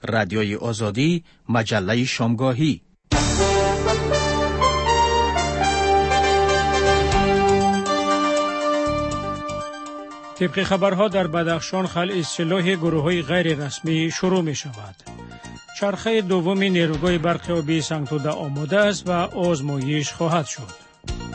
رادیوی آزادی، مجله شامگاهی. طبق خبرها در بدخشان خلع سلاح گروه‌های غیر رسمی شروع می شود. چرخه دوم نیروگاه برق آبی سنگتوده آماده است و آزمایش خواهد شد.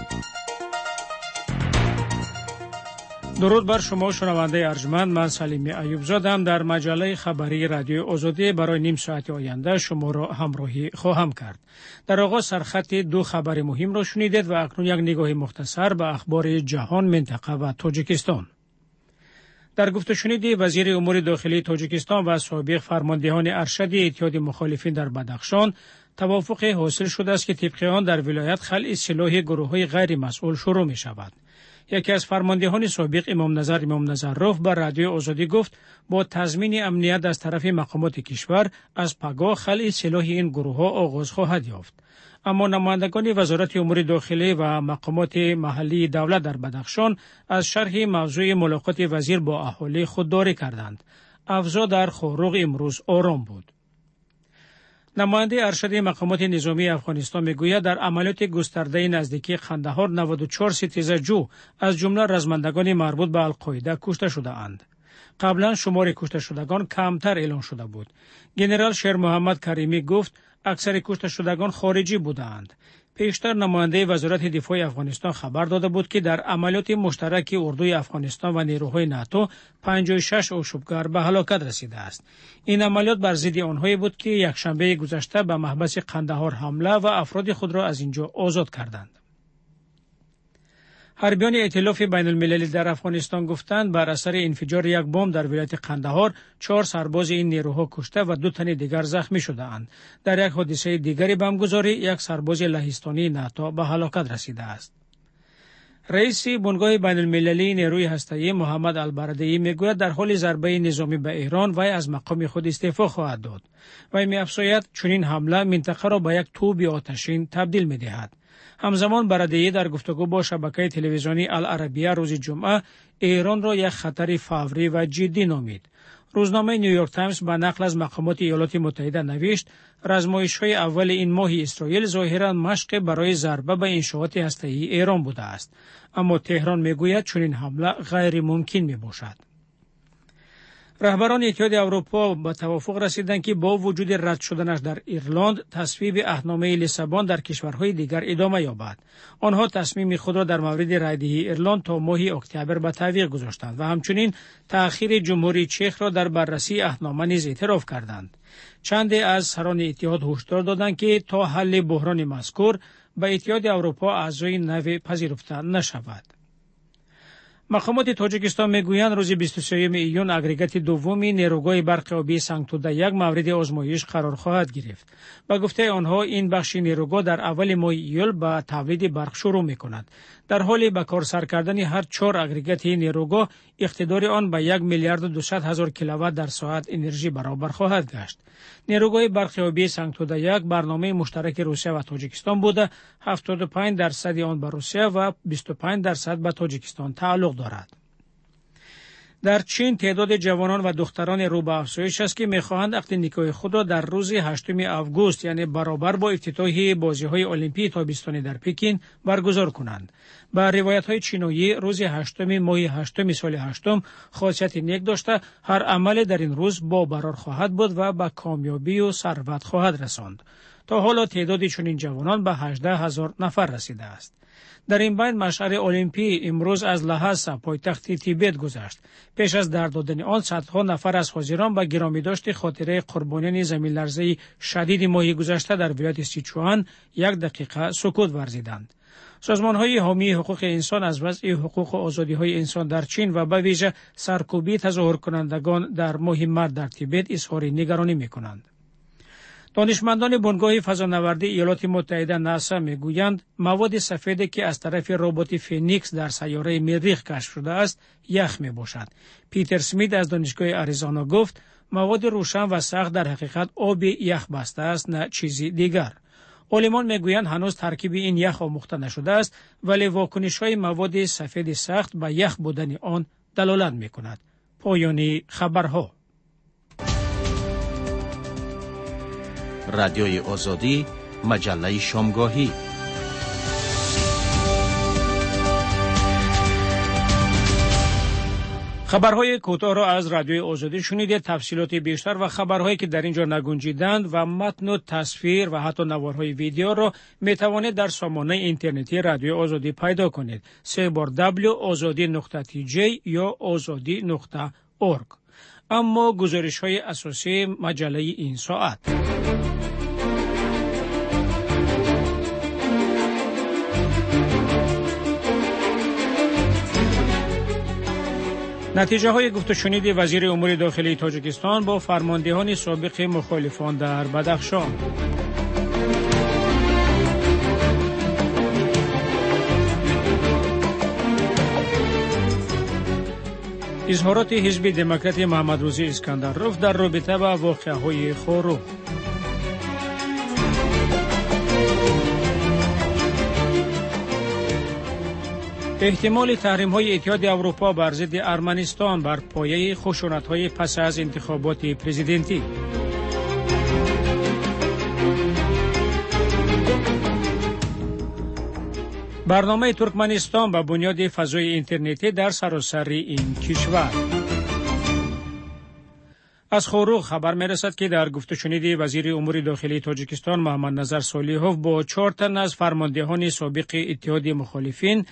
درود بر شما شنونده ارجمند، من سلیمی ایوب زادم در مجله خبری رادیو آزادی برای نیم ساعت آینده شما را همراهی خواهم کرد. در آغاز سرخط دو خبر مهم را شنیدید و اکنون یک نگاه مختصر به اخبار جهان، منطقه و تاجیکستان. در گفته شنیدی وزیر امور داخلی تاجیکستان و سابق فرماندهان ارشد اتحاد مخالفین در بدخشان توافق حاصل شده است که طبق آن در ولایت خلع سلاح گروه‌های غیر مسئول شروع می شود. یکی از فرماندهان سابق امام نظروف بر رادیو آزادی گفت با تضمین امنیت از طرف مقامات کشور از پگاه خلع سلاح این گروه‌ها آغاز خواهد یافت. اما نمایندگان وزارت امور داخلی و مقامات محلی دولت در بدخشان از شرح موضوع ملاقات وزیر با اهالی خودداری کردند. اوضاع در خاروق امروز آرام بود. نماینده ارشد مقامات نظامی افغانستان میگوید در عملیات گسترده نزدیکی قندهار 94 ستیزه جو از جمله رزمندگان مربوط به القاعده کشته شده اند. قبلا شمار کشته شدگان کمتر اعلام شده بود. ژنرال شیر محمد کریمی گفت اکثر کشته شدگان خارجی بودند. پیشتر نماینده وزارت دفاع افغانستان خبر داده بود که در عملیات مشترک اردوی افغانستان و نیروهای ناتو 56 آشوبگر به هلاکت رسیده است. این عملیات بر ضد آنهایی بود که یکشنبه گذشته به محبس قندهار حمله و افراد خود را از اینجا آزاد کردند. حربیان ائتلاف بین المللی در افغانستان گفتند بر اثر انفجار یک بمب در ولایت قندهار 4 سرباز این نیروها کشته و 2 تن دیگر زخمی شده اند. در یک حادثه دیگری بمبگذاری یک سرباز لهستانی ناتو به هلاکت رسیده است. رئیس بنگاه بین المللی نیروی هسته‌ای محمد البرادعی میگوید در حال ضربه نظامی به ایران وی از مقام خود استعفا خواهد داد. وی می‌افزاید چنین حمله منطقه را به یک توپ آتشین تبدیل می‌دهد. همزمان برادعی در گفتگو با شبکه تلویزیونی العربیه روز جمعه ایران را یک خطر فوری و جدی نامید. روزنامه نیویورک تایمز به نقل از مقامات ایالات متحده نوشت آزمایش‌های اول این ماه اسرائیل ظاهراً مشق برای ضربه به انشاءات هسته‌ای ایران بوده است، اما تهران میگوید چنین حمله غیر ممکن میباشد. رهبران اتحاد اروپا به توافق رسیدند که با وجود رد شدنش در ایرلند تصویب عهدنامه لیسابون در کشورهای دیگر ادامه یابد. آنها تصمیم خود را در مورد رایدهی ایرلند تا ماه اکتبر به تعویق گذاشتند و همچنین تأخیر جمهوری چک را در بررسی عهدنامه نیز اعتراف کردند. چند از سران اتحاد هشدار دادند که تا حل بحران مذکور به اتحاد اروپا اعضای نو پذیرفته نشود. مقامات تاجیکستان میگویند روز 23 ایون اگریگات دومی نیروگاه برق آبی سنگتوده یک مورد آزمایش قرار خواهد گرفت. به گفته آنها این بخش نیروگاه در اول ماه ایول به تولید برق شروع میکند. در حال به کار سر کردن هر 4 اگریگات نیروگاه اقتدار آن به 1 میلیارد و 200 هزار کیلووات در ساعت انرژی برابر خواهد گشت. نیروگاه برق آبی سنگتوده یک برنامه مشترک روسیه و تاجیکستان بوده، 75% آن به روسیه و 25% به تاجیکستان تعلق دارد. در چین تعداد جوانان و دختران رو به افزایش است که می‌خواهند عقد نکاح خود را در روز 8 آگوست یعنی برابر با افتتاح بازی‌های المپیک تابستانی در پکین برگزار کنند. با روایت‌های چینایی روز 8 ماه 8 سال 8 خاصیت نیک داشته هر عمل در این روز با برار خواهد بود و به کامیابی و ثروت خواهد رساند. تا حالا تعداد چنین جوانان به 18,000 نفر رسیده است. در این بین مشعل المپی امروز از لحظه پایتخت تیبت گذشت. پیش از در دادن آن صدها نفر از حاضران به گرامی داشت خاطره قربانیان زمین لرزه شدید ماه گذشته در ولایت سیچوان 1 دقیقه سکوت ورزیدند. سازمان‌های حامی حقوق انسان از وضع حقوق و آزادی‌های انسان در چین و به ویژه سرکوبی تظاهر کنندگان در ماه مرد در تیبت اظهار نگرانی می‌کنند. دانشمندان بنگاه فضانوردی ایالات متحده ناسا میگویند مواد سفیدی که از طرف ربات فینیکس در سیاره مریخ کشف شده است یخ می باشد. پیتر سمیت از دانشگاه آریزونا گفت مواد روشن و سخت در حقیقت آب یخ بسته است نه چیزی دیگر. عالمان میگویند هنوز ترکیب این یخ آموخته نشده است ولی واکنش‌های مواد سفید سخت به یخ بودن آن دلالت می‌کند. پایان خبرها. رادیوی آزادی، مجله شامگاهی. خبرهای کوتاه را از رادیوی آزادی شنیدید. تفصیلات بیشتر و خبرهایی که در اینجا نگنجیدند و متن و تصویر و حتی نوارهای ویدیو را می توانید در سامانه اینترنتی رادیوی آزادی پیدا کنید. www.azadi.tj یا azadi.org. اما گزارش‌های اساسی مجله این ساعت. نتیجه های گفت و شنید وزیر امور داخلی تاجیکستان با فرماندهان سابق مخالفان در بدخشان. اظهارات حزب دموکرات محمد روزی اسکندروف در رابطه با واقعه‌های خوروغ. احتمال تحریم‌های اتحاد اروپا بر ضد ارمنستان بر پایه خشونت‌های پس از انتخابات پرزیدنتی. برنامه ترکمنستان به بنیاد فضای اینترنتی در سراسر این کشور. از خوروغ خبر می‌رسد که در گفت و شنید وزیر امور داخلی تاجیکستان محمد نظر صالحوف با 4 تن از فرماندهان سابق اتحاد مخالفین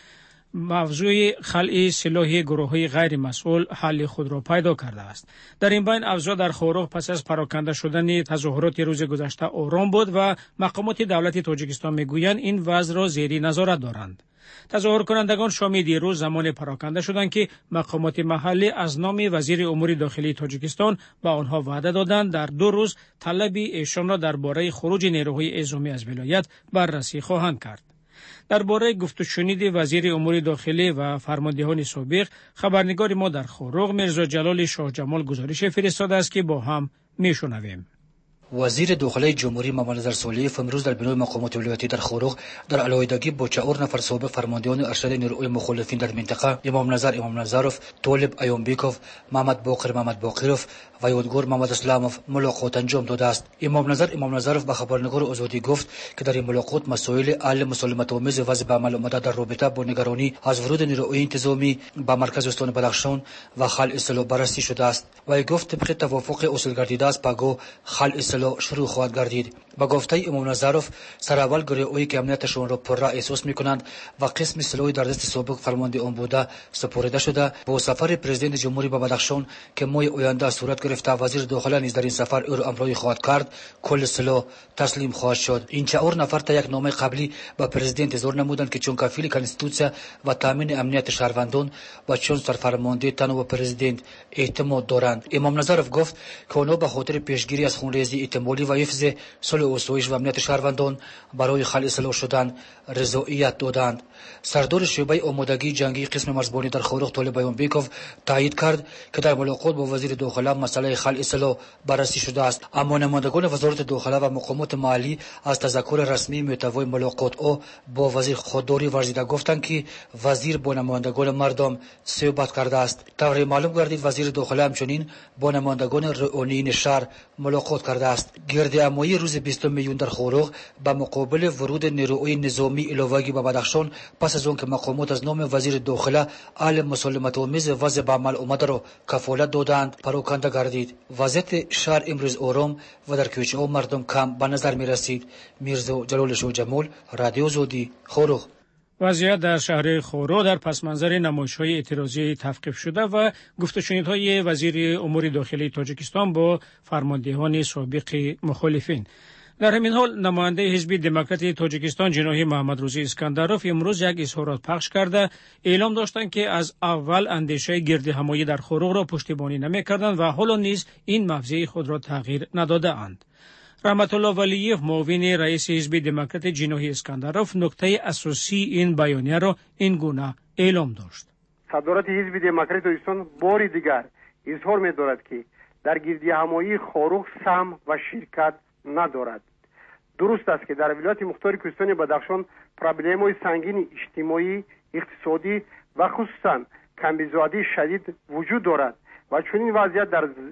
موضوع خلع سلاح گروه‌های غیر مسئول حل خود را پیدا کرده است. در این بین اوضاع در خوروغ پس از پراکنده شدن تظاهرات روز گذشته آرام بود و مقامات دولت تاجیکستان میگویند این وضع را زیر نظارت دارند. تظاهر کنندگان شام دیروز زمان پراکنده شدند که مقامات محلی از نام وزیر امور داخلی تاجیکستان به آنها وعده دادند در 2 روز طلب ایشان را درباره خروج نیروهای اعزامی از ولایت بررسی خواهند کرد. درباره گفت و شنید وزیر امور داخلی و فرماندهان سابق خبرنگار ما در خوروغ میرزا جلال شاه جمال گزارش فرستاده است که با هم میشنویم. وزیر داخلی جمهوری محمد نظر صالحوف امروز در بنای مقامات ولایتی در خوروغ در علیحدگی با 4 نفر سابق فرماندهان ارشد نیروهای مخالفین در منطقه امام نظروف، طالب ایومبیکوف، محمد باقروف و یادگار محمد اسلاموف ملاقات انجام داده است. امام نظروف به خبرنگار آزادی گفت که در این ملاقات مسائل حل مسالمت‌آمیز وضع به عمل آمده در رابطه با نگرانی از ورود نیروهای انتظامی به مرکز استان بدخشان و خلع سلاح بررسی شده است. و گفت طبق توافق اصل گردیده است پگاه خلع سلاح شروع خواهد گردید. با گفته امام نظروف سراول گروه‌هایی که امنیتشان را پررا احساس می‌کنند و قسم سلاحی در دست سابق فرمانده آن بوده سپرده شده با سفر پرزیدنت جمهوری به بدخشان که ماه آینده صورت گرفته وزیر داخلی نیز در این سفر او را همراهی خواهد کرد کل سلاح تسلیم خواهد شد. این 4 نفر تا یک نامه قبلی به پرزیدنت اظهار نمودند که چون کفیل کنستیتوسیا و تامین امنیت شهروندان و چون سرفرمانده تنها پرزیدنت اعتماد دارند. امام نظروف گفت که آنها به خاطر پیشگیری از خونریزی احتمالی و حفظ صلح و آسایش و امنیت شهروندان برای خلع سلاح شدن رضایت دادند. سردار شعبه آمادگی جنگی قسم مرزبانی در خوروغ طالب ایومبیکوف تایید کرد که در ملاقات با وزیر داخلی مسئله خلع سلاح بررسی شده است. اما نمایندگان وزارت داخلی و مقامات محلی از تذکر رسمی محتوای ملاقات او با وزیر خودداری ورزیده گفتند که وزیر با نمایندگان مردم صحبت کرده است. طوری معلوم گردید وزیر داخلی همچنین با نمایندگان رئونین شهر ملاقات کرده است. گردهمایی روز 20 میلیون در خوروغ به مقابل ورود نیروهای نظامی علاوه‌ای به بدخشان پس از آنکه مقامات از نام وزیر داخلی حل مسالمت‌آمیز وضع به عمل آمده را کفالت دادند پراکنده گردید. وضعیت شهر امروز آرام و در کوچه‌ها مردم کم به نظر می رسید. میرزا جلال شاه جمال، رادیو آزادی، خوروغ. وضعیت در شهر خوروغ در پس منظر نمایش‌های اعتراضی توقیف شده و گفت و شنیدهای وزیر امور داخلی تاجیکستان با فرماندهان سابق مخالفین. در همین حال نماینده حزب دموکرات تاجیکستان جناح محمد روزی اسکندروف امروز یک اظهارات پخش کرده اعلام داشتند که از اول اندیشه گردهمایی در خوروغ را پشتیبانی نمی‌کردند و حالا نیز این موضع خود را تغییر نداده‌اند. رحمت الله ولیف معاون رئیس حزب دموکرات جناح اسکندروف نکته اساسی این بیانیه را این گونه اعلام داشت. صدارت حزب دموکرات تاجیکستان بار دیگر اظهار می‌دارد که در گردهمایی خوروغ سهم و شرکت ندارد. درست است که در ولایت مختار کوهستان بدخشان پروبلم‌های سنگین اجتماعی، اقتصادی و خصوصاً کمبزادی شدید وجود دارد و چنین وضعیت در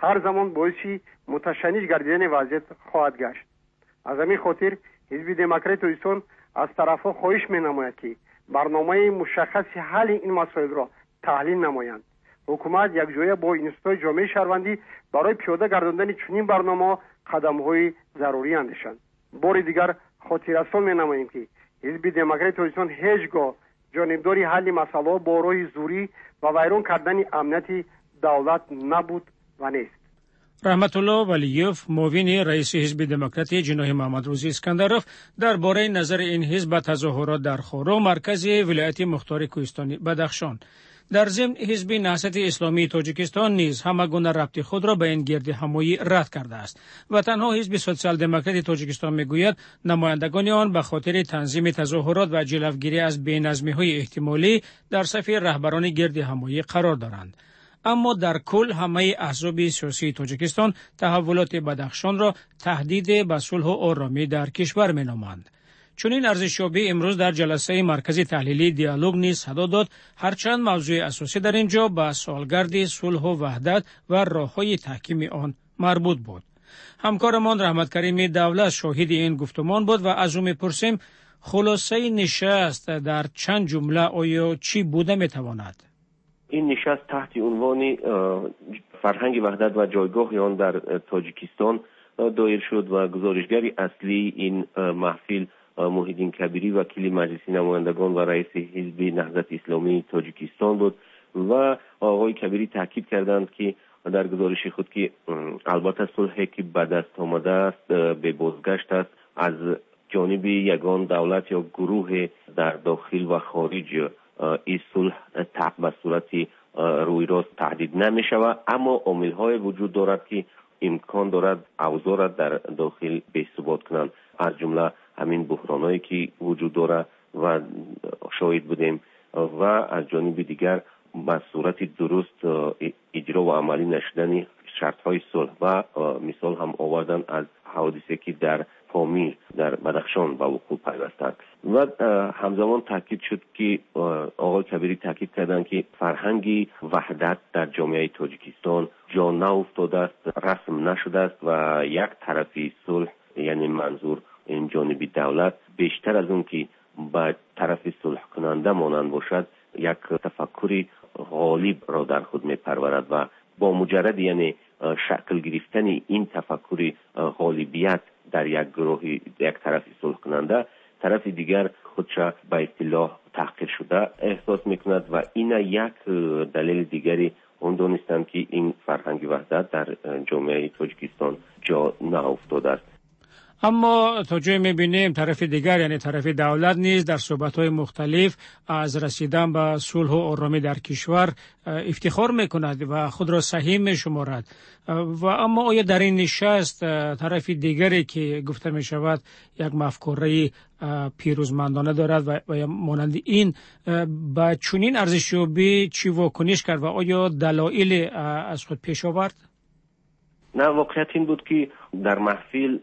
هر زمان باعث متشنج گردیدن وضعیت خواهد گشت. از همین خاطر حزب دموکرات اویستان از طرفها خواهش می‌نماید که برنامه مشخص حل این مسائل را تحلیل نمایند. حکومت یک جایه با انستیتوی جامعه شهروندی برای پیاده گرداندن چنین برنامه قدم‌های ضروری اندیشند. بار دیگر خاطررسان می‌نماییم که حزب دموکرات اویستان هیچگاه جانبداری حل مسائل با راه زوری و ویران کردن امنیت دولت نبود و نیست. رحمت الله ولیوف، معاون رئیس حزب دموکراتی جناح محمد روزی اسکندروف، درباره نظر این حزب به تظاهرات در خورو مرکز ولایت مختار کوهستانی بدخشان. در ضمن حزب نهضت اسلامی تاجیکستان نیز همگونه ربط خود را به این گرد همایی رد کرده است و تنها حزب سوسیال دموکراتی تاجیکستان میگوید نمایندگان آن به خاطر تنظیم تظاهرات و جلوگیری از بی‌نظمی‌های احتمالی در صف رهبران گرد همایی قرار دارند. اما در کل همه احزاب سیاسی تاجیکستان تحولات بدخشان را تهدید به صلح و آرامی در کشور مینامند. چنین ارزشیابی امروز در جلسه مرکزی تحلیلی دیالوگ نیز صدا داد، هرچند موضوع اساسی در اینجا به سالگرد صلح و وحدت و راه‌های تحکیم آن مربوط بود. همکارمان رحمت کریم دولت شاهد این گفتمان بود و از او می‌پرسیم خلاصه نشست در چند جمله آیا چی بوده می‌تواند؟ این نشست تحت عنوان فرهنگ وحدت و جایگاه آن در تاجیکستان دایر شد و گزارشگر اصلی این محفل محیدین کبیری وکیل مجلس نمایندگان و رئیس حزب نهضت اسلامی تاجیکستان بود و آقای کبیری تاکید کردند که در گزارش خود که البته صلحی که به دست آمده است به بازگشت است، از جانب یگان دولت یا گروه در داخل و خارج این صلح به صورت روی راست تهدید نمی شود، اما عامل‌های وجود دارد که امکان دارد اوضاع را در داخل بی‌ثبات کنند، از جمله همین بحرانایی که وجود دارد و شاهد بودیم و از جانب دیگر به صورت درست اجرا و عملی نشدن شرط‌های صلح و مثال هم آوردن از حوادثی که در پامیر در بدخشان به وقوع پیوستند و همزمان تاکید شد که آقای کبیری تاکید کردند که فرهنگ وحدت در جامعه تاجیکستان جا نیفتاده است، رسم نشده است و یک طرفی صلح یعنی منظور این جانبی دولت بیشتر از اون که به طرف صلح کننده مانند باشد یک تفکر غالب را در خود می‌پرورد و با مجرد یعنی شکل گرفتن این تفکر غالبیت در یک گروه یک طرف صلح کننده، طرف دیگر خودش به اصطلاح تحقیر شده احساس میکند و این یک دلیل دیگری اون دانستند که این فرهنگ وحدت در جامعه تاجیکستان جا نیفتاده است. اما تا جای می‌بینیم طرف دیگر یعنی طرف دولت نیز در صحبت‌های مختلف از رسیدن به صلح و آرامی در کشور افتخار می‌کند و خود را صحیح می‌شمارد و اما آیا در این نشست طرف دیگری که گفته می‌شود یک مفکوره پیروزمندانه دارد و مانند این با چنین ارزشیابی چی واکنش کرد و آیا دلایل از خود پیش آورد؟ نه، واقعیت این بود که در محفل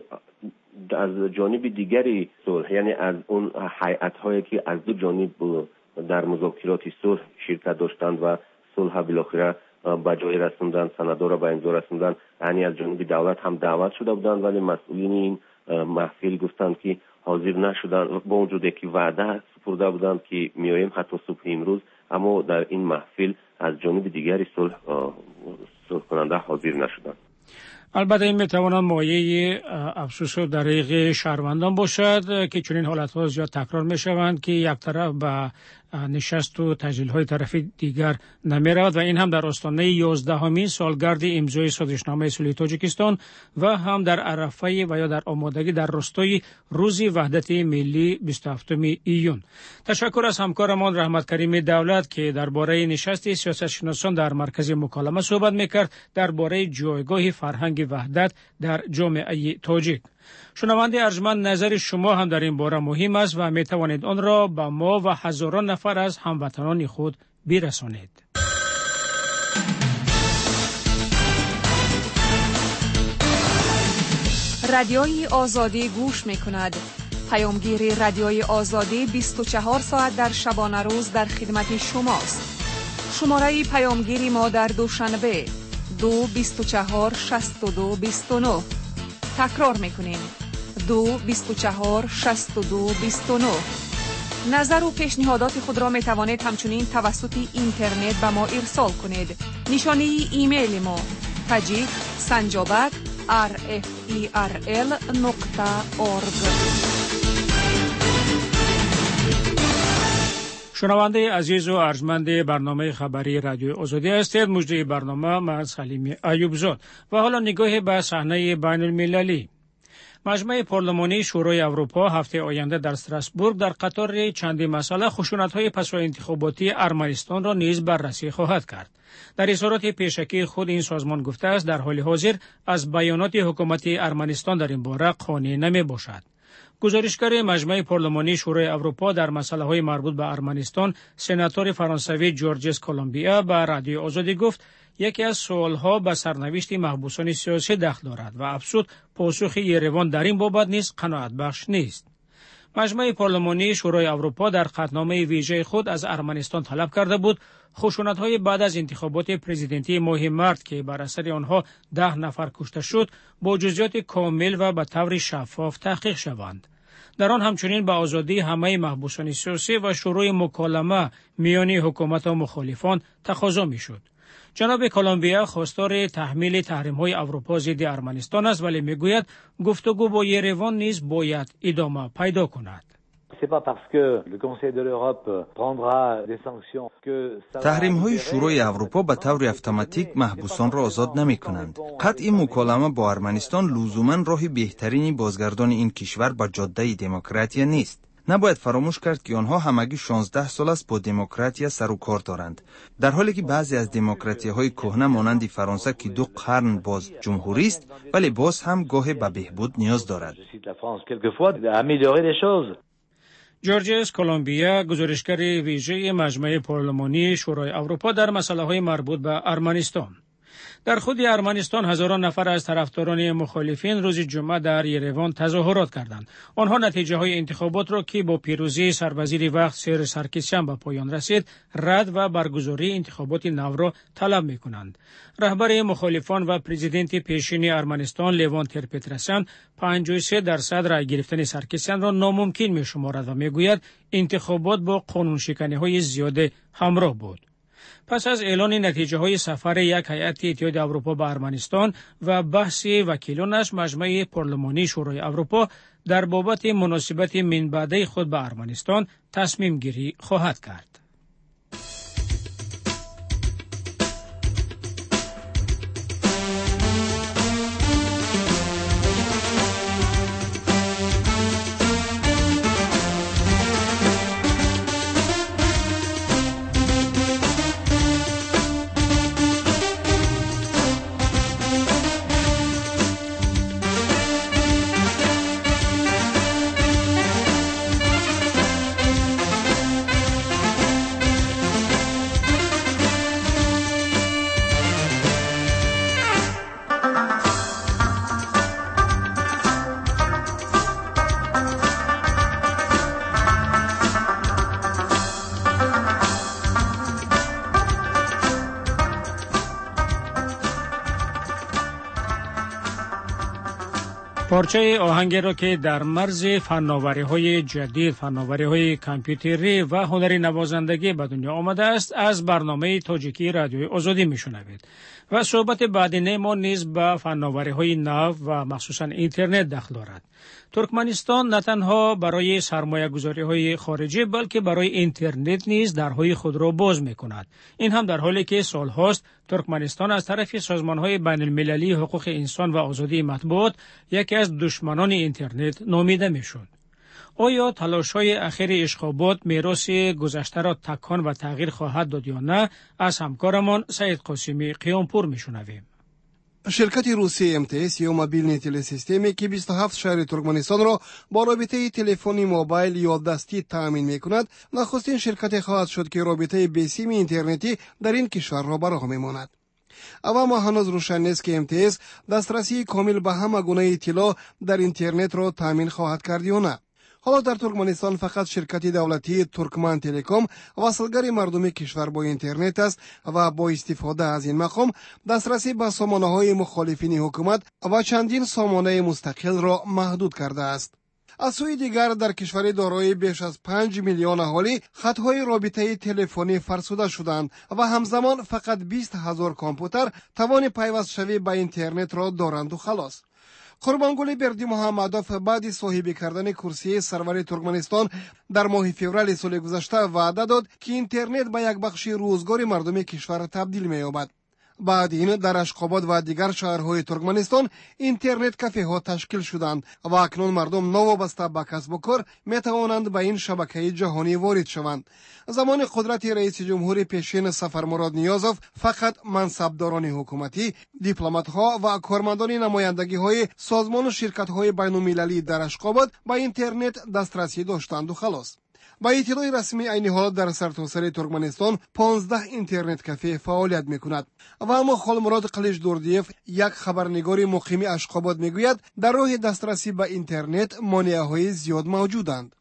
از جانب دیگری صلح یعنی از اون هیئت‌هایی که از دو جانب در مذاکرات صلح شرکت داشتند و صلح بالاخره به جای رسوندن، سندها را به امضا رسوندن، یعنی از جانب دولت هم دعوت شده بودند ولی مسئولین این محفل گفتند که حاضر نشدند با وجودی که وعده سپرده بودند که میایم حتی صبح امروز، اما در این محفل از جانب دیگری صلح کننده حاضر نشدند. البته این میتواند مایه افسوس و دریغ شهروندان باشد که چنین حالت‌ها زیاد تکرار میشوند که یک طرف به نشست و تجلیل‌های طرف دیگر نمی‌رود و این هم در آستانه 11مین سالگرد امضای سازشنامه صلح تاجیکستان و هم در عرفه و یا در آمادگی در راستای روز وحدت ملی 27 ایون. تشکر از همکارمان رحمت کریم دولت که درباره نشست سیاستشناسان در مرکز مکالمه صحبت می‌کرد درباره جایگاه فرهنگ وحدت در جامعه تاجیک. شنونده ارجمند، نظر شما هم در این باره مهم است و می توانید آن را به ما و هزاران نفر از هموطنان خود برسانید. رادیوی آزادی گوش می کند. پیامگیر رادیوی آزادی 24 ساعت در شبانه روز در خدمت شماست. شماره پیامگیری ما در دوشنبه 224 62 29. تکرار میکنیم 224 62 29. نظر و پیشنهادات خود را می توانید همچنین توسط اینترنت به ما ارسال کنید. نشانی ایمیل ما tajik@rferl.org. شنونده عزیز و ارجمند برنامه خبری رادیو آزادی هستید. مجری برنامه من سلیم ایوبزاد و حالا نگاه به صحنه بین المللی. مجمع پارلمانی شورای اروپا هفته آینده در استراسبورگ در قطار چندین مسئله خشونت‌های پسا انتخاباتی ارمنستان را نیز بررسی خواهد کرد. در اظهارات پیشکی خود این سازمان گفته است در حال حاضر از بیانات حکومت ارمنستان در این باره قانع نمی‌باشد. گزارشگر مجمع پارلمانی شورای اروپا در مسائل مربوط به ارمنستان سناتور فرانسوی جورجز کلمبیا به رادیو آزادی گفت یکی از سوالها به سرنوشت محبوسان سیاسی دخل دارد و افزود پاسخ یریوان در این بابت نیز قناعت بخش نیست. مجمع پارلمانی شورای اروپا در خطنامه ویژه خود از ارمنستان طلب کرده بود خشونت‌های بعد از انتخابات پرزیدنتی ماه مارس که بر اثر آنها 10 نفر کشته شد با جزئیات کامل و به طور شفاف تحقیق شوند. در آن همچنین به آزادی همه محبوسان سیاسی و شروع مکالمه میان حکومت و مخالفان تقاضا می‌شد. جناب کلمبیا خواستار تحمیل تحریم‌های اروپا ضد ارمنستان است ولی میگوید گفتگو با یریوان نیز باید ادامه پیدا کند. تحریم‌های شورای اروپا به طور اتوماتیک محبوسان را آزاد نمی‌کنند. قطع مکالمه با ارمنستان لزوماً راه بهترینی بازگردان این کشور به جاده دموکراسی نیست. نباید فراموش کرد که آنها همگی 16 سال است با دموکراسی سر و کار دارند، در حالی که بعضی از دموکراتی‌های کهنه مانند فرانسه که 2 قرن باز جمهوری است ولی باز هم گاهی به بهبود نیاز دارد. جورجز کلمبیا گزارشگر ویژه مجمع پارلمانی شورای اروپا در مسائل مربوط به ارمنستان. در خود ارمنستان هزاران نفر از طرفداران مخالفین روز جمعه در یریوان تظاهرات کردند. آنها نتیجه های انتخابات را که با پیروزی سروزیر وقت سیر سرکیسیان به پایان رسید رد و برگزاری انتخابات نو را طلب می کنند. رهبر مخالفان و پرزیدنت پیشین ارمنستان لیوان ترپترسیان 53% رای گرفتن سرکیسیان را ناممکن می شمارد و می گوید انتخابات با قانون شکنی های زیاده همراه بود. پس از اعلان نتیجه های سفر یک هیئت اتحاد اروپا به ارمنستان و بحث وکیلانش مجمع پارلمانی شورای اروپا در بابت مناسبت من بعده خود به ارمنستان تصمیم گیری خواهد کرد. پارچه آهنگی را که در مرز فناوری‌های جدید، فناوری‌های کامپیوتری و هنری نوازندگی به دنیا آمده است، از برنامه تاجیکی رادیوی آزادی میشنوید. و صحبت بعدینه ما نیز به فناوری‌های نو و مخصوصاً اینترنت دخل دارد. ترکمنستان نه تنها برای سرمایه‌گذاری‌های خارجی بلکه برای اینترنت نیز درهای خود را باز می‌کند. این هم در حالی که سال‌هاست ترکمنستان از طرف سازمان‌های بین‌المللی حقوق انسان و آزادی مطبوعات یکی از دشمنان اینترنت نامیده می‌شد. آیا تلاش‌های اخیر اشخابات میراث گذشته را تکان و تغییر خواهد داد یا نه؟ از همکارمان سعید قاسمی قیامپور می‌شنویم. شرکت روسی MTS یا موبیل تلسیستمی که 27 شهر ترکمنستان را با رابطه تلفنی موبایل یا دستی تأمین می‌کند، نخستین شرکت خواهد شد که رابطه بسیم اینترنتی در این کشور را به راه می‌ماند. اما هنوز روشن نیست که MTS دسترسی کامل به همه گونه اطلاع در اینترنت را تأمین خواهد کرد یا نه. حالا در ترکمنستان فقط شرکت دولتی ترکمن تلکام وصلگر مردم کشور با اینترنت است و با استفاده از این مقام دسترسی به سامانه‌های مخالفین حکومت و چندین سامانه مستقل را محدود کرده است. از سوی دیگر در کشور دارای بیش از 5 میلیون اهالی خطهای رابطه تلفنی فرسوده شدند و همزمان فقط 20,000 کامپیوتر توان پیوست شوی به اینترنت را دارند و خلاص. قربانگل بردی محمدوف بعد صاحب کردن کرسی سرور ترکمنستان در ماه فوریه سال گذشته وعده داد که اینترنت به یک بخش روزگار مردم کشور تبدیل می‌یابد. بعد این در اشخاباد و دیگر شهرهای ترکمنستان اینترنت کافه ها تشکیل شدند و اکنون مردم نوابسته به کسب و کار می توانند به این شبکه جهانی وارد شوند. زمان قدرت رئیس جمهور پیشین سفرمراد نیازوف فقط منصبداران حکومتی، دیپلمات ها و کارمندان نمایندگی های سازمان و شرکت های بین المللی در اشخاباد به اینترنت دسترسی داشتند و خلاص. با اطلاع رسمی عین حالت در سرتاسر ترکمنستان 15 اینترنت کافه فعالیت میکند و اما خالمراد قلیش دوردیف یک خبرنگار مقیم اشخاباد میگوید در راه دسترسی به اینترنت مانع‌های زیاد موجودند.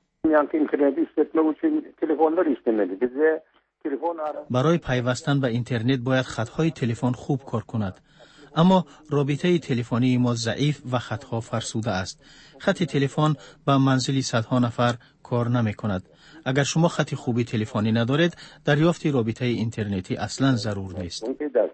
برای پیوستن به اینترنت باید خطهای تلفن خوب کار کند. اما رابطه تلفنی ما ضعیف و خطها فرسوده است. خط تلفن به منزل صدها نفر کار نمی کند. اگر شما خط خوبی تلفنی ندارید، دریافت رابطه اینترنتی اصلا ضرور نیست.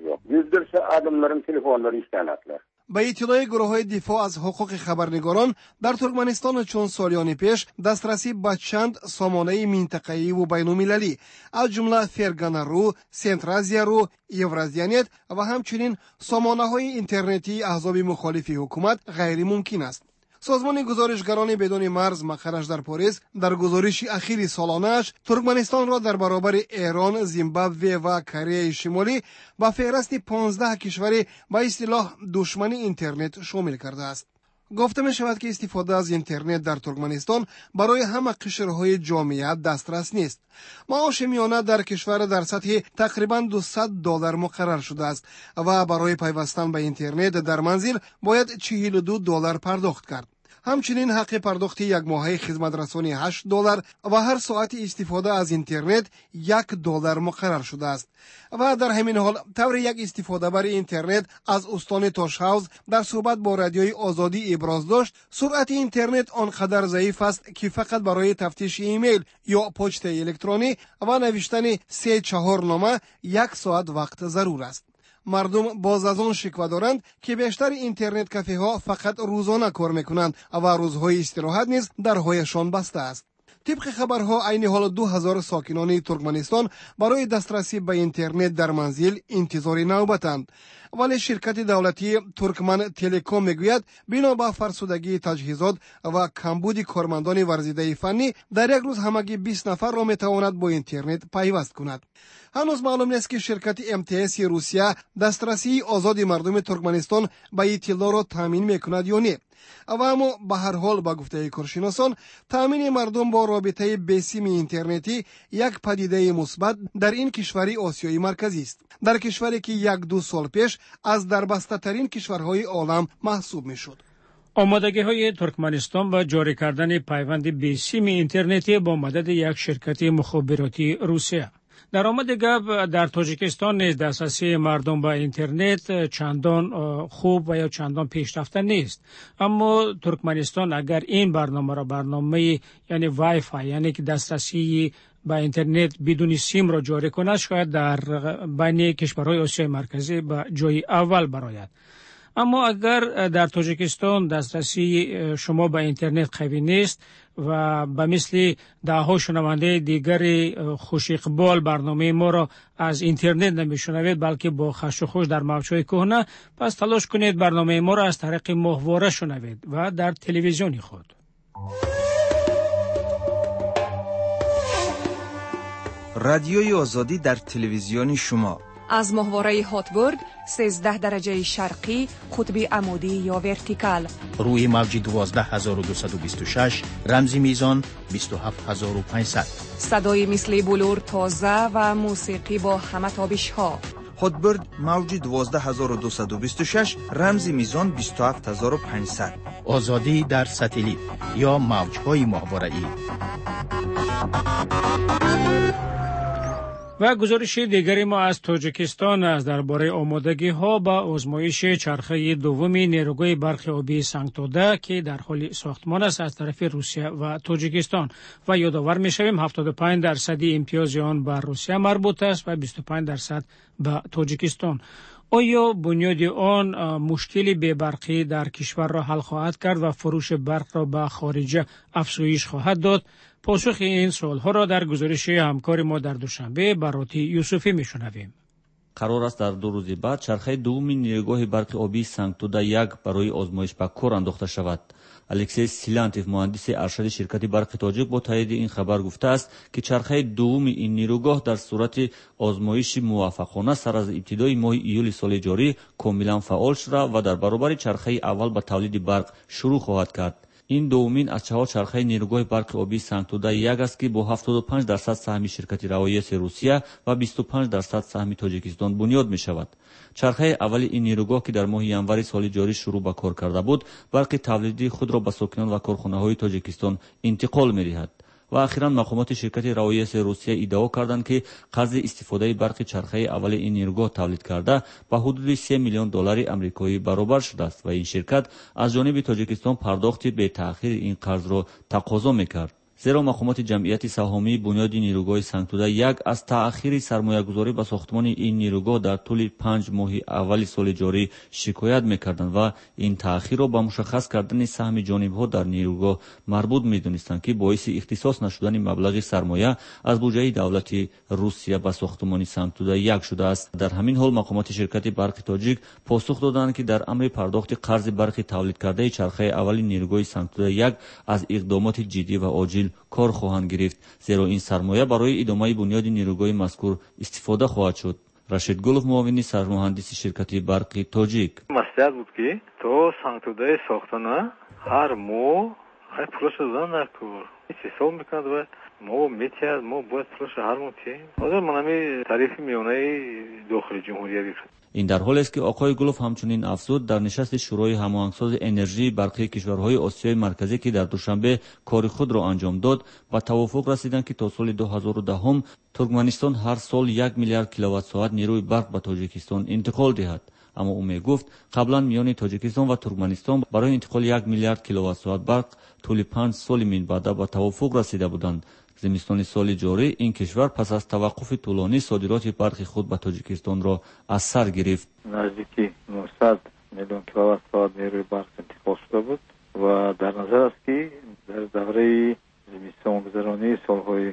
به اطلاع گروه‌های دفاع از حقوق خبرنگاران در ترکمنستان چون سالیان پیش دسترسی به چند سامانه منطقه‌ای و بین‌المللی از جمله فرگانا رو، سنترازیا رو، یورازیانت و همچنین سامانه‌های اینترنتی احزاب مخالف حکومت غیر ممکن است. سازمان گزارشگران بدون مرز مقرش در پاریس در گزارش اخیر سالانه‌اش ترکمنستان را در برابر ایران، زیمبابوه و کره شمالی با فهرست 15 کشور به اصطلاح دشمن اینترنت شامل کرده است. گفته می شود که استفاده از اینترنت در ترکمنستان برای همه قشرهای جامعه دسترس نیست. معاش میانه در کشور در سطح تقریباً $200 مقرر شده است و برای پیوستن به اینترنت در منزل باید $42 پرداخت کرد. همچنین حق پرداخت یک ماهه خدمت رسانی $8 و هر ساعت استفاده از اینترنت $1 مقرر شده است. و در همین حال طور یک استفاده بر اینترنت از استان تاشهاوز در صحبت با رادیوی آزادی ابراز داشت سرعت اینترنت آنقدر ضعیف است که فقط برای تفتیش ایمیل یا پست الکترونی و نوشتن 3-4 نامه 1 ساعت وقت ضرور است. مردم باز از آن شکوه دارند که بیشتر اینترنت کافه ها فقط روزانه کار میکنند و روزهای استراحت نیز درهایشان بسته است. طبق خبرها عین حال 2000 ساکنان ترکمنستان برای دسترسی به اینترنت در منزل انتظار نوبتند. ولی شرکت دولتی ترکمن تلکام میگوید بنا به فرسودگی تجهیزات و کمبود کارمندان ورزیده فنی در یک روز همگی 20 نفر را میتواند با اینترنت پیوست کند. هنوز معلوم نیست که شرکت MTS روسیه دسترسی آزاد مردم ترکمنستان به اطلاع را تامین میکند یا نه. و اما به هر حال با گفته کارشناسان تامین مردم با رابطه بسیم اینترنتی یک پدیده مثبت در این کشوری آسیایی مرکزی است. در کشوری که 1-2 سال پیش از دربسته ترین کشورهای عالم محسوب میشد. آمادگی های ترکمنستان با جاری کردن پیوند بسیم اینترنتی با مدد یک شرکت مخابراتی روسیه. در آمد گپ در تاجیکستان نیز دسترسی مردم به اینترنت چندان خوب و یا چندان پیشرفته نیست. اما ترکمنستان اگر این برنامه یعنی وای فای یعنی که دسترسی به اینترنت بدون سیم را جاری کند شاید در بین کشورهای آسیای مرکزی به جای اول برآید. اما اگر در تاجیکستان دسترسی شما به اینترنت قوی نیست و به مثل دهها شنونده دیگر خوش اقبال برنامه ما را از اینترنت نمیشنوید بلکه با خش و خوش در موجهای کهنه، پس تلاش کنید برنامه ما را از طریق ماهواره شنوید و در تلویزیون خود. رادیوی آزادی در تلویزیون شما از ماهواره هاتبورد 13 درجه شرقی قطب عمودی یا ورتیکال روی موج 12226 رمزی میزان 27500 صدای مثل بلور تازه و موسیقی با همه تابش ها. هاتبورد موج 12226 رمزی میزان 27500 آزادی در ستلیت یا موجهای ماهواره‌ای. و گزارش دیگری ما از تاجیکستان است درباره آمادگی ها با آزمایش چرخه دوم نیروگاه برق آبی سنگتوده که در حال ساختمان است از طرف روسیه و تاجیکستان و یادآور می‌شویم 75% امتیاز آن به روسیه مربوط است و 25% به تاجیکستان. آیا بنیاد آن مشکل بی‌برقی در کشور را حل خواهد کرد و فروش برق را به خارج افزایش خواهد داد؟ پاسخ این سوالها را در گزارش همکار ما در دوشنبه براتی یوسفی میشنویم. قرار است در 2 روز بعد چرخه دوم نیروگاه برق آبی سنگتوده 1 برای آزمایش به کار انداخته شود. الکسی سیلانتیف مهندس ارشد شرکت برق تاجیک با تایید این خبر گفته است که چرخه دوم این نیروگاه در صورت آزمایش موفقانه سر از ابتدای ماه ایول سال جاری کاملا فعال شده و در برابر چرخه اول به تولید برق شروع خواهد کرد. این دومین از 4 چرخه نیروگاه برق آبی سنگتوده 1 است که با 75% سهم شرکت روایس روسیه و 25% سهم تاجیکستان بنیاد می شود. چرخه اول این نیروگاه که در ماه ینور سال جاری شروع به کار کرده بود، برق تولیدی خود را به ساکنان و کارخانه‌های تاجیکستان انتقال می دهد. و اخیراً مقامات شرکت روایس روسیه ادعا کردند که قرض استفاده برق چرخه اول این نیروگاه تولید کرده به حدود 3 میلیون دلار آمریکایی برابر شده است و این شرکت از جانب تاجیکستان پرداخت به تأخیر این قرض را تقاضا می‌کرد. زیرا مقامات جمعیت سهامی بنیاد نیروگاه سنگتوده 1 از تأخیر سرمایه‌گذاری به ساختمان این نیروگاه در طول 5 ماه اول سال جاری شکایت می‌کردند و این تأخیر را به مشخص کردن سهم جانب‌ها در نیروگاه مربوط می‌دانستند که باعث اختصاص نشدن مبلغ سرمایه از بودجه دولت روسیه به ساختمان سنگتوده 1 شده است. در همین حال مقامات شرکت برق تاجیک پاسخ دادند که در امر پرداخت قرض برق تولید کرده چرخه اول نیروگاه سنگتوده 1 از اقدامات جدی و عاجل کار خواهند گرفت، زیرا این سرمایه برای ادامه بنیاد نیروگاه مذکور استفاده خواهد شد. رشید گلوف معاون سرمهندس شرکت برق تاجیک: مصلحت بود که تو سنگتوده ساختن هر ماه های پولش دادن در کار حساب میکند و ما میتیاد ما باید پولش هر ماه تیم حاضر منمی تعریف میونه داخل جمهوری گرفت. این در حالی است که آقای گلوف همچنین افزود در نشست شورای هماهنگساز انرژی برقی کشورهای آسیای مرکزی که در دوشنبه کار خود را انجام داد با توافق رسیدند که تا سال 2010 ترکمنستان هر سال 1 میلیارد کیلووات ساعت نیروی برق به تاجیکستان انتقال دهد. اما او میگفت قبلا میان تاجیکستان و ترکمنستان برای انتقال 1 میلیارد کیلووات ساعت برق طول 5 سال من بعد به توافق رسیده بودند. زمستان سال جاری این کشور پس از توقف طولانی صادرات برق خود به تاجیکستان را از سر گرفت. نزدیک 900 میلیون کیلووات ساعت نیروی برق انتقال شده بود و در نظر است که در دوره زمستان گذرانی سالهای 2008-2009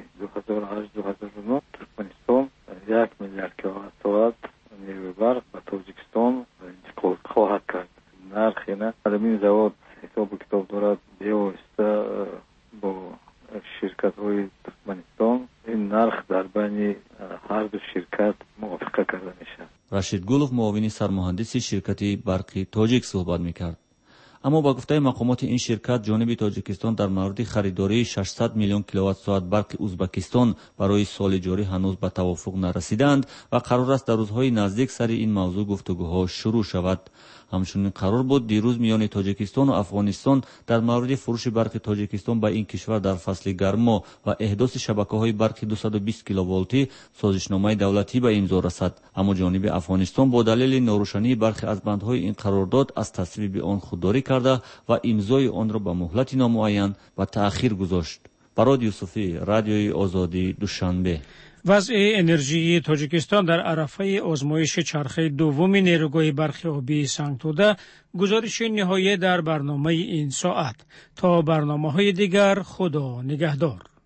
ترکمنستان 1 میلیارد کیلووات ساعت نیروی برق به تاجیکستان انتقال خواهد کرد. نرخ نه علمی زواد حساب کتاب دارد بیایسته با شرکت های ترکمنستان این نرخ در بین هر دو شرکت موافقه کرده میشه. رشید گلوف معاون سرمهندس شرکت برق تاجیک صحبت میکرد. اما با گفته مقامات این شرکت جانب تاجیکستان در مورد خریداری 600 میلیون کیلووات ساعت برق ازبکستان برای سال جاری هنوز به توافق نرسیدند و قرار است در روزهای نزدیک سر این موضوع گفتگوها شروع شود. همچنین قرار بود دیروز میان تاجیکستان و افغانستان در مورد فروش برق تاجیکستان به این کشور در فصل گرما و احداث شبکه‌های برق 220 کیلوولتی سازشنامه دولتی به امضا رسد. اما جانب افغانستان با دلیل ناروشنی برخی از بندهای این قرارداد از تصویب آن خودداری کرده و امضای آن را به مهلت نامعین و تأخیر گذاشت. برای یوسفی، رادیوی آزادی، دوشنبه. وضع انرژی تاجیکستان در عرصه آزمایش چرخه دوم نیروگاه برق آبی سنگتوده گزارش نهایی در برنامه این ساعت. تا برنامه‌های دیگر خدا نگهدار.